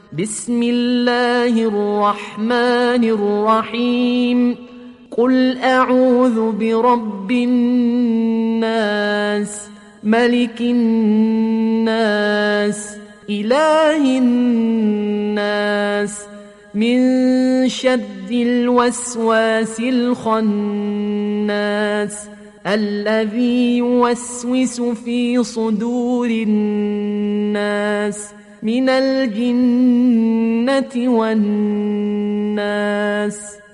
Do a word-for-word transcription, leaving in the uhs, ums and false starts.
بسم الله الرحمن الرحيم قل أعوذ برب الناس ملك الناس إله الناس من شر الوسواس الخناس الذي يوسوس في صدور الناس من الجنة والناس.